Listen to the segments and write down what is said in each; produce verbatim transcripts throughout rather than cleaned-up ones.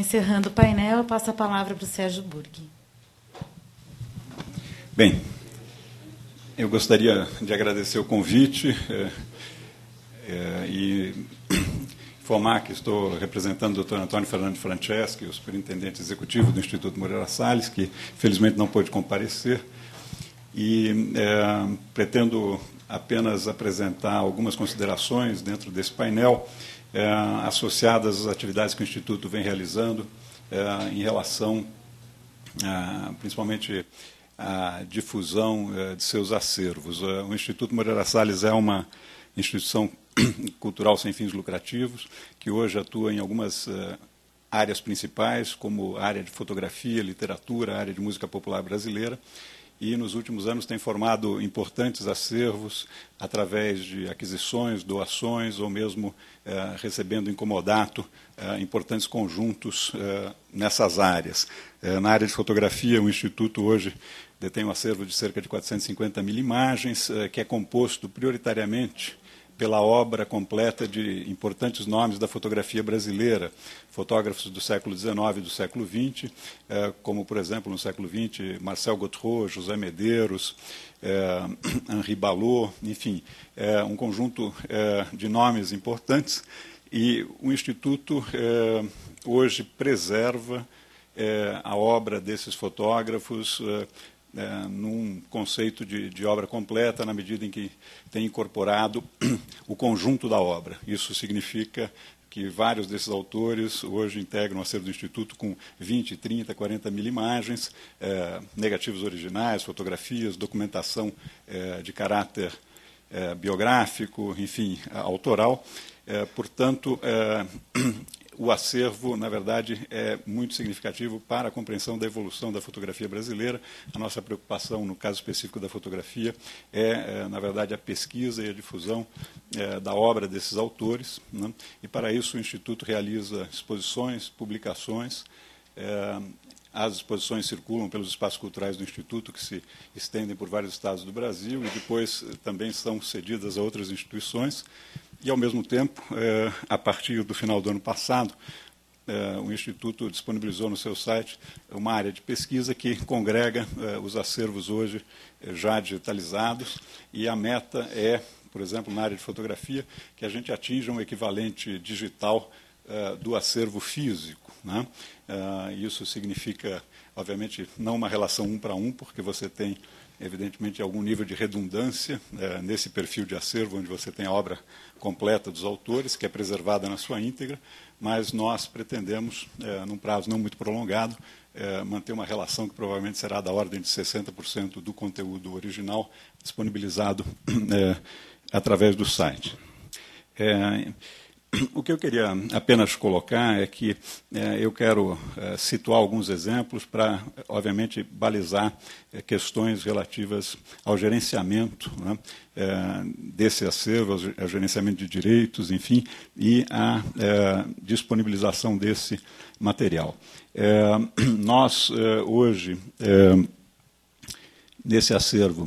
encerrando o painel, eu passo a palavra para o Sérgio Burghi. Bem, eu gostaria de agradecer o convite é, é, e informar que estou representando o doutor Antônio Fernando Franceschi, o superintendente executivo do Instituto Moreira Salles, que felizmente não pôde comparecer, e é, pretendo apenas apresentar algumas considerações dentro desse painel é, associadas às atividades que o Instituto vem realizando é, em relação, a, principalmente, à difusão é, de seus acervos. O Instituto Moreira Salles é uma instituição cultural sem fins lucrativos, que hoje atua em algumas uh, áreas principais, como a área de fotografia, literatura, a área de música popular brasileira, e nos últimos anos tem formado importantes acervos através de aquisições, doações, ou mesmo uh, recebendo em comodato uh, importantes conjuntos uh, nessas áreas. Uh, na área de fotografia, o Instituto hoje detém um acervo de cerca de quatrocentas e cinquenta mil imagens, uh, que é composto prioritariamente pela obra completa de importantes nomes da fotografia brasileira, fotógrafos do século dezenove e do século vinte, como, por exemplo, no século vinte, Marcel Gautreau, José Medeiros, Henri Ballot, enfim, um conjunto de nomes importantes. E o Instituto hoje preserva a obra desses fotógrafos É, num conceito de, de obra completa, na medida em que tem incorporado o conjunto da obra. Isso significa que vários desses autores hoje integram o acervo do Instituto com vinte, trinta, quarenta mil imagens, é, negativos originais, fotografias, documentação é, de caráter é, biográfico, enfim, autoral. É, portanto, é, o acervo, na verdade, é muito significativo para a compreensão da evolução da fotografia brasileira. A nossa preocupação, no caso específico da fotografia, é, na verdade, a pesquisa e a difusão é, da obra desses autores, né? E, para isso, o Instituto realiza exposições, publicações. É, as exposições circulam pelos espaços culturais do Instituto, que se estendem por vários estados do Brasil, e depois também são cedidas a outras instituições. E, ao mesmo tempo, é, a partir do final do ano passado, é, o Instituto disponibilizou no seu site uma área de pesquisa que congrega é, os acervos hoje é, já digitalizados, e a meta é, por exemplo, na área de fotografia, que a gente atinja um equivalente digital é, do acervo físico, né? É, isso significa, obviamente, não uma relação um para um, porque você tem, evidentemente, algum nível de redundância é, nesse perfil de acervo, onde você tem a obra completa dos autores, que é preservada na sua íntegra, mas nós pretendemos, é, num prazo não muito prolongado, é, manter uma relação que provavelmente será da ordem de sessenta por cento do conteúdo original disponibilizado é, através do site. É, O que eu queria apenas colocar é que é, eu quero é, situar alguns exemplos para, obviamente, balizar é, questões relativas ao gerenciamento, né, é, desse acervo, ao gerenciamento de direitos, enfim, e à é, disponibilização desse material. É, nós, é, hoje, é, nesse acervo,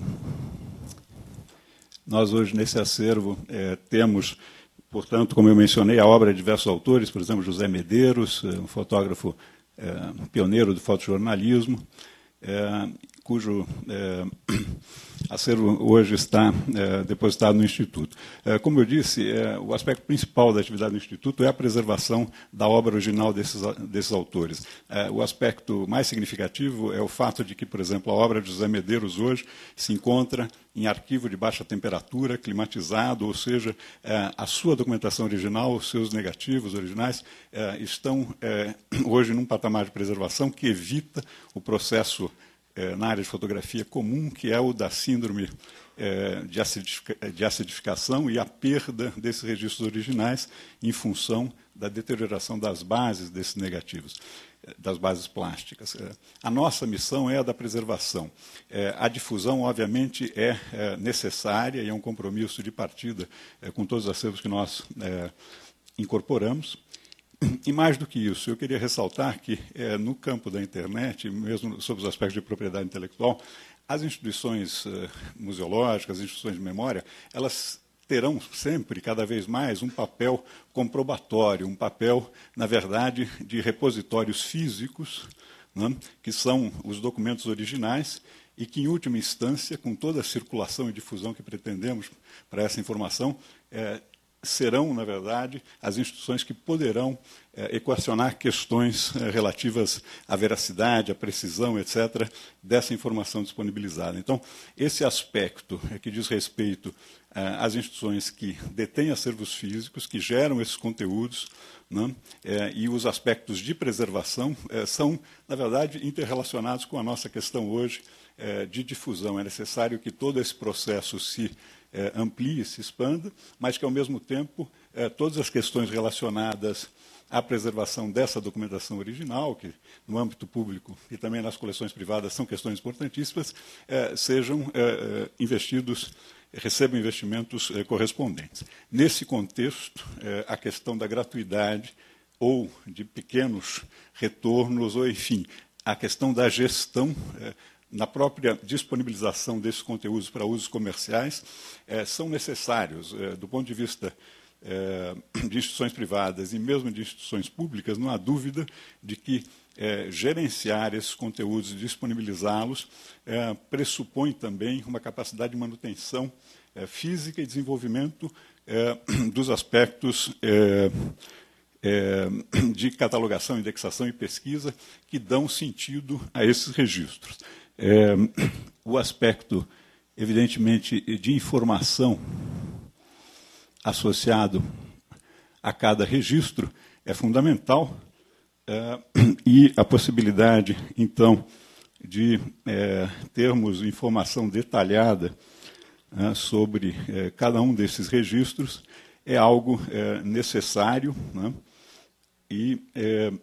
nós hoje, nesse acervo, é, temos... Portanto, como eu mencionei, a obra de diversos autores, por exemplo, José Medeiros, um fotógrafo é, pioneiro do fotojornalismo, é, cujo é, acervo hoje está é, depositado no Instituto. É, como eu disse, é, o aspecto principal da atividade do Instituto é a preservação da obra original desses, desses autores. É, o aspecto mais significativo é o fato de que, por exemplo, a obra de José Medeiros hoje se encontra em arquivo de baixa temperatura, climatizado, ou seja, é, a sua documentação original, os seus negativos originais, é, estão é, hoje num patamar de preservação que evita o processo É, na área de fotografia comum, que é o da síndrome é, de, acidific de acidificação e a perda desses registros originais em função da deterioração das bases desses negativos, das bases plásticas. É, a nossa missão é a da preservação. É, a difusão, obviamente, é, é necessária e é um compromisso de partida é, com todos os acervos que nós é, incorporamos. E mais do que isso, eu queria ressaltar que, é, no campo da internet, mesmo sobre os aspectos de propriedade intelectual, as instituições uh, museológicas, as instituições de memória, elas terão sempre, cada vez mais, um papel comprobatório, um papel, na verdade, de repositórios físicos, né, que são os documentos originais, e que, em última instância, com toda a circulação e difusão que pretendemos para essa informação, é, serão, na verdade, as instituições que poderão é, equacionar questões é, relativas à veracidade, à precisão, etcétera, dessa informação disponibilizada. Então, esse aspecto é, que diz respeito é, às instituições que detêm acervos físicos, que geram esses conteúdos, né, é, e os aspectos de preservação é, são, na verdade, interrelacionados com a nossa questão hoje é, de difusão. É necessário que todo esse processo se É, amplie, se expanda, mas que, ao mesmo tempo, é, todas as questões relacionadas à preservação dessa documentação original, que no âmbito público e também nas coleções privadas são questões importantíssimas, é, sejam é, investidos, recebam investimentos é, correspondentes. Nesse contexto, é, a questão da gratuidade ou de pequenos retornos, ou, enfim, a questão da gestão é, na própria disponibilização desses conteúdos para usos comerciais, eh, são necessários, eh, do ponto de vista eh, de instituições privadas e mesmo de instituições públicas, não há dúvida de que eh, gerenciar esses conteúdos e disponibilizá-los eh, pressupõe também uma capacidade de manutenção eh, física e desenvolvimento eh, dos aspectos eh, eh, de catalogação, indexação e pesquisa que dão sentido a esses registros. É, o aspecto, evidentemente, de informação associado a cada registro é fundamental, é, e a possibilidade, então, de é, termos informação detalhada é, sobre é, cada um desses registros é algo é, necessário, né, e é,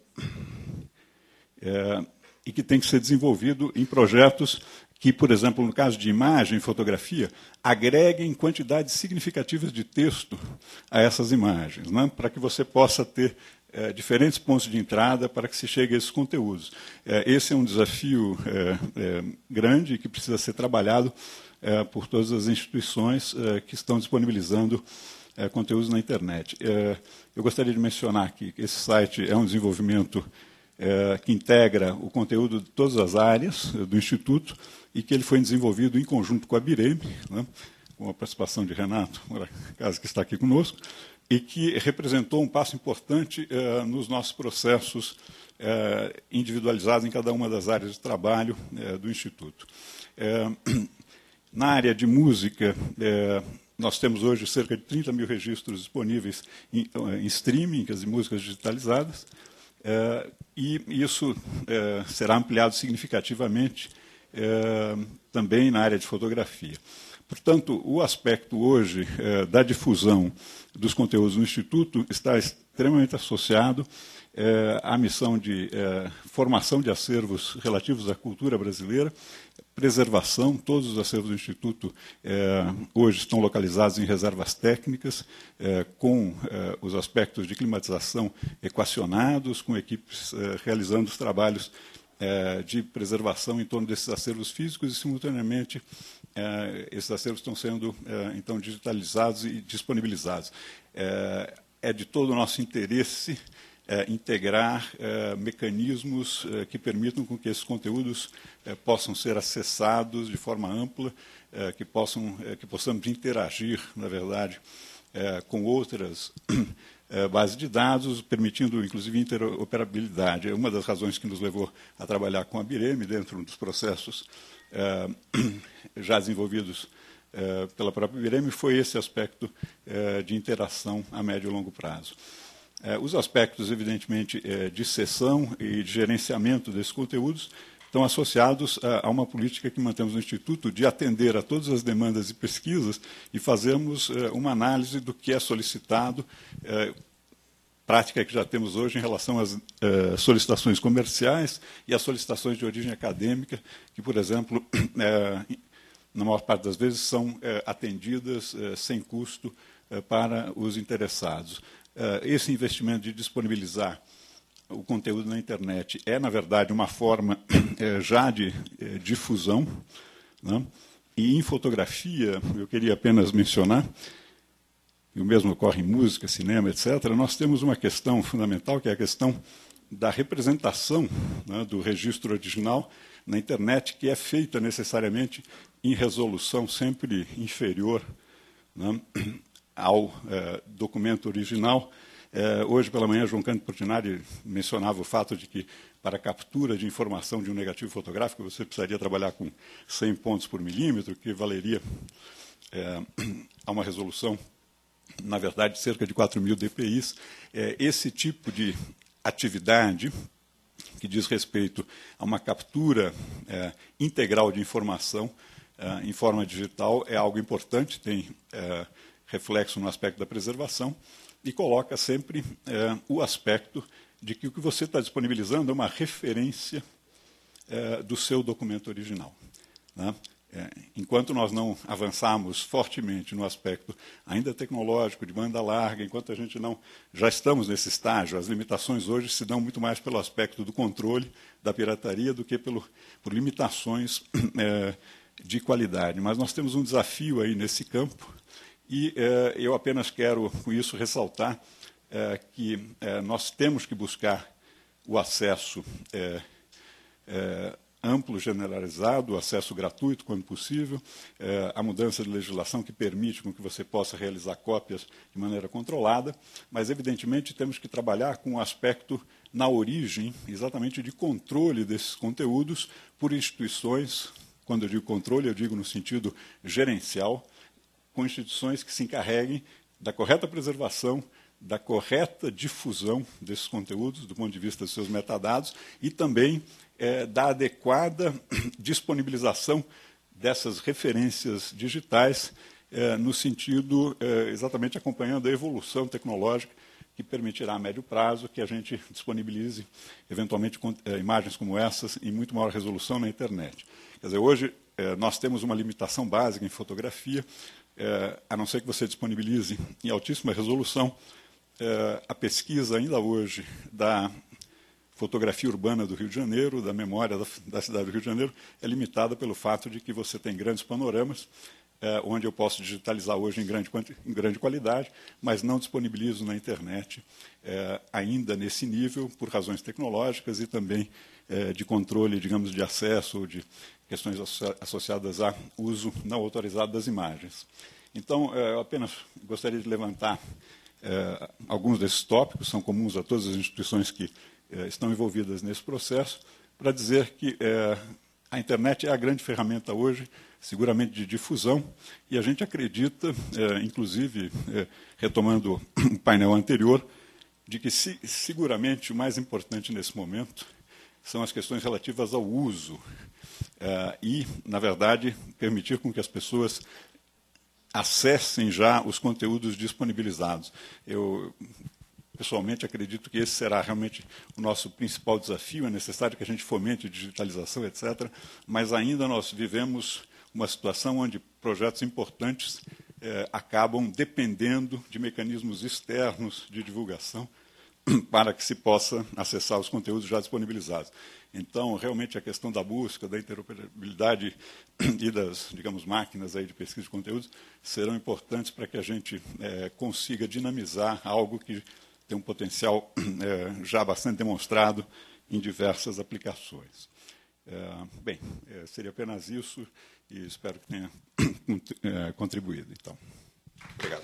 é, e que tem que ser desenvolvido em projetos que, por exemplo, no caso de imagem e fotografia, agreguem quantidades significativas de texto a essas imagens, né, para que você possa ter é, diferentes pontos de entrada para que se chegue a esses conteúdos. É, esse é um desafio é, é, grande que precisa ser trabalhado é, por todas as instituições é, que estão disponibilizando é, conteúdos na internet. É, eu gostaria de mencionar que esse site é um desenvolvimento É, que integra o conteúdo de todas as áreas é, do Instituto e que ele foi desenvolvido em conjunto com a Bireme, né, com a participação de Renato, caso que está aqui conosco, e que representou um passo importante é, nos nossos processos é, individualizados em cada uma das áreas de trabalho é, do Instituto. É, na área de música, é, nós temos hoje cerca de trinta mil registros disponíveis em, em streaming, as músicas digitalizadas. É, e isso é, será ampliado significativamente é, também na área de fotografia. Portanto, o aspecto hoje é, da difusão dos conteúdos no Instituto está extremamente associado é, à missão de é, formação de acervos relativos à cultura brasileira, preservação. Todos os acervos do Instituto é, hoje estão localizados em reservas técnicas, é, com é, os aspectos de climatização equacionados, com equipes é, realizando os trabalhos é, de preservação em torno desses acervos físicos e, simultaneamente, é, esses acervos estão sendo, é, então, digitalizados e disponibilizados. É, é de todo o nosso interesse É, integrar é, mecanismos é, que permitam com que esses conteúdos é, possam ser acessados de forma ampla, é, que, possam, é, que possamos interagir, na verdade, é, com outras é, bases de dados, permitindo, inclusive, interoperabilidade. É uma das razões que nos levou a trabalhar com a Bireme, dentro dos processos é, já desenvolvidos é, pela própria Bireme, foi esse aspecto é, de interação a médio e longo prazo. É, os aspectos, evidentemente, é, de cessão e de gerenciamento desses conteúdos estão associados a, a uma política que mantemos no Instituto de atender a todas as demandas e pesquisas e fazermos é, uma análise do que é solicitado, é, prática que já temos hoje em relação às é, solicitações comerciais e às solicitações de origem acadêmica, que, por exemplo, é, na maior parte das vezes são é, atendidas é, sem custo é, para os interessados. Esse investimento de disponibilizar o conteúdo na internet é, na verdade, uma forma é, já de é, difusão, né? E em fotografia, eu queria apenas mencionar e o mesmo ocorre em música, cinema, etcétera, nós temos uma questão fundamental, que é a questão da representação, né, do registro original na internet, que é feita necessariamente em resolução sempre inferior, né, ao eh, documento original. Eh, hoje pela manhã, João Cândido Portinari mencionava o fato de que, para a captura de informação de um negativo fotográfico, você precisaria trabalhar com cem pontos por milímetro, que valeria eh, a uma resolução, na verdade, cerca de quatro mil D P Is. Eh, esse tipo de atividade, que diz respeito a uma captura eh, integral de informação eh, em forma digital, é algo importante, tem eh, reflexo no aspecto da preservação, e coloca sempre eh, o aspecto de que o que você está disponibilizando é uma referência eh, do seu documento original, né? É, enquanto nós não avançarmos fortemente no aspecto ainda tecnológico, de banda larga, enquanto a gente não... Já estamos nesse estágio, as limitações hoje se dão muito mais pelo aspecto do controle da pirataria do que pelo, por limitações é, de qualidade. Mas nós temos um desafio aí nesse campo, e é, eu apenas quero, com isso, ressaltar é, que é, nós temos que buscar o acesso é, é, amplo, generalizado, acesso gratuito, quando possível, eh, a mudança de legislação que permite com que você possa realizar cópias de maneira controlada, mas, evidentemente, temos que trabalhar com o aspecto, na origem, exatamente de controle desses conteúdos por instituições. Quando eu digo controle, eu digo no sentido gerencial, com instituições que se encarreguem da correta preservação, da correta difusão desses conteúdos, do ponto de vista dos seus metadados, e também é, da adequada disponibilização dessas referências digitais, é, no sentido, é, exatamente acompanhando a evolução tecnológica, que permitirá a médio prazo que a gente disponibilize, eventualmente, é, imagens como essas em muito maior resolução na internet. Quer dizer, hoje é, nós temos uma limitação básica em fotografia, é, a não ser que você disponibilize em altíssima resolução. É, a pesquisa ainda hoje da fotografia urbana do Rio de Janeiro, da memória da, da cidade do Rio de Janeiro, é limitada pelo fato de que você tem grandes panoramas, é, onde eu posso digitalizar hoje em grande, em grande qualidade, mas não disponibilizo na internet é, ainda nesse nível, por razões tecnológicas e também é, de controle, digamos, de acesso, ou de questões associadas a uso não autorizado das imagens. Então, é, eu apenas gostaria de levantar é, alguns desses tópicos, são comuns a todas as instituições que é, estão envolvidas nesse processo, para dizer que é, a internet é a grande ferramenta hoje, seguramente de difusão, e a gente acredita, é, inclusive, é, retomando o painel anterior, de que se, seguramente o mais importante nesse momento são as questões relativas ao uso é, e, na verdade, permitir com que as pessoas acessem já os conteúdos disponibilizados. Eu, pessoalmente, acredito que esse será realmente o nosso principal desafio. É necessário que a gente fomente a digitalização, etcétera, mas ainda nós vivemos uma situação onde projetos importantes eh, acabam dependendo de mecanismos externos de divulgação para que se possa acessar os conteúdos já disponibilizados. Então, realmente, a questão da busca, da interoperabilidade e das, digamos, máquinas aí de pesquisa de conteúdos serão importantes para que a gente é, consiga dinamizar algo que tem um potencial é, já bastante demonstrado em diversas aplicações. É, bem, é, seria apenas isso e espero que tenha é, contribuído. Então, obrigado.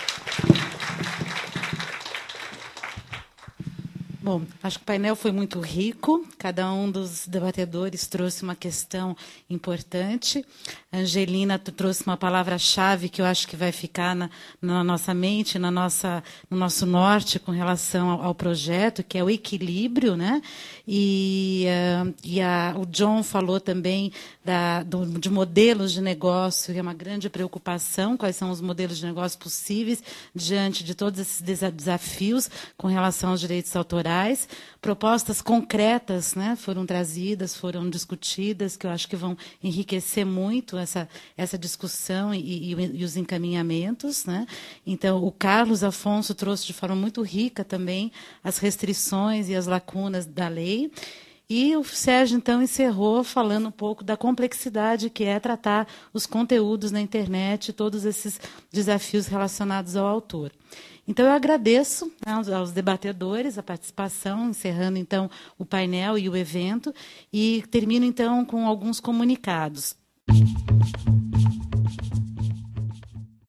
Bom, acho que o painel foi muito rico, cada um dos debatedores trouxe uma questão importante. A Angelina trouxe uma palavra-chave que eu acho que vai ficar na, na nossa mente, na nossa, no nosso norte com relação ao, ao projeto, que é o equilíbrio, né? E, uh, e a, o John falou também da, do, de modelos de negócio, que é uma grande preocupação, quais são os modelos de negócio possíveis diante de todos esses desafios com relação aos direitos autorais. Propostas concretas, né, foram trazidas, foram discutidas, que eu acho que vão enriquecer muito essa, essa discussão e, e, e os encaminhamentos, né? Então, o Carlos Afonso trouxe de forma muito rica também as restrições e as lacunas da lei. E o Sérgio, então, encerrou falando um pouco da complexidade que é tratar os conteúdos na internet, todos esses desafios relacionados ao autor. Então, eu agradeço aos, aos debatedores a participação, encerrando, então, o painel e o evento, e termino, então, com alguns comunicados.